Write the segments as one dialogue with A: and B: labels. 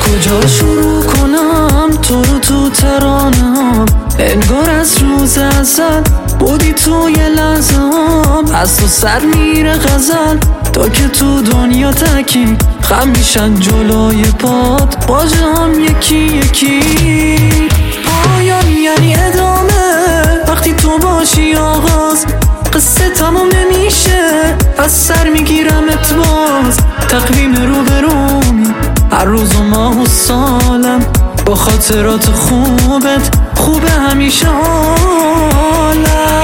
A: کجا شروع کنم تو رو تو ترانم، انگار از روز ازل بودی توی لحظه هم، از تو سر میره غزل تا که تو دنیا تکی خم میشن جلوی پات باجه هم یکی یکی. پایان یعنی ادامه وقتی تو باشی، آغاز قصه تمام نمیشه، از سر میگیرمت باز. تقویم رو به رومی هر روز و ماه و سالم، با خاطرات خوبت خوبه همیشه حالم.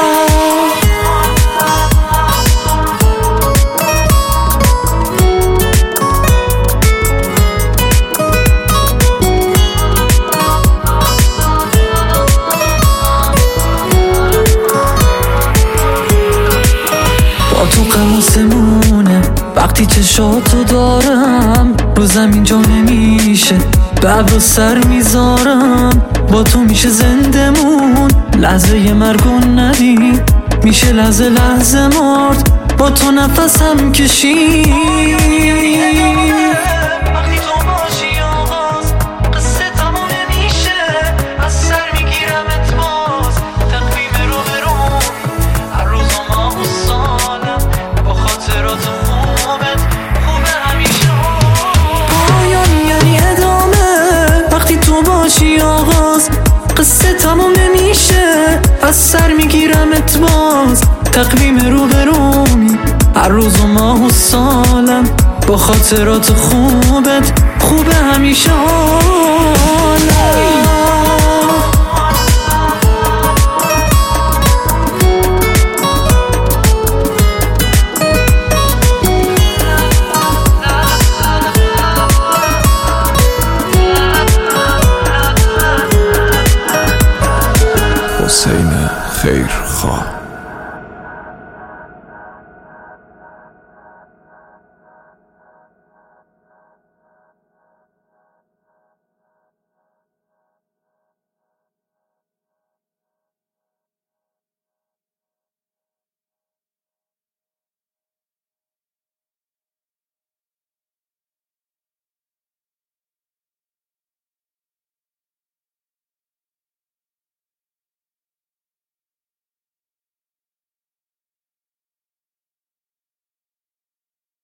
A: با تو قموسمونه وقتی چشاتو دارم، رو زمین جا نمیشه ببر و سر میذارم. با تو میشه زندمون، لحظه مرگو ندید میشه لحظه لحظه مرد، با تو نفسم کشید. وقتی تو باشی آغاز قصه تمام نمیشه، از سر میگیرمت باز. تقویم رو به روم هر روز و ماه و سالم، با خاطرات خوبت خوبه همیشه. پایان یعنی ادامه وقتی تو باشی، آغاز قصه تمام نمیشه، از سر میگیرمت باز. تقویم رو به رومی هر روز و ماه و سالم، با خاطرات خوبت خوبه همیشه حالم.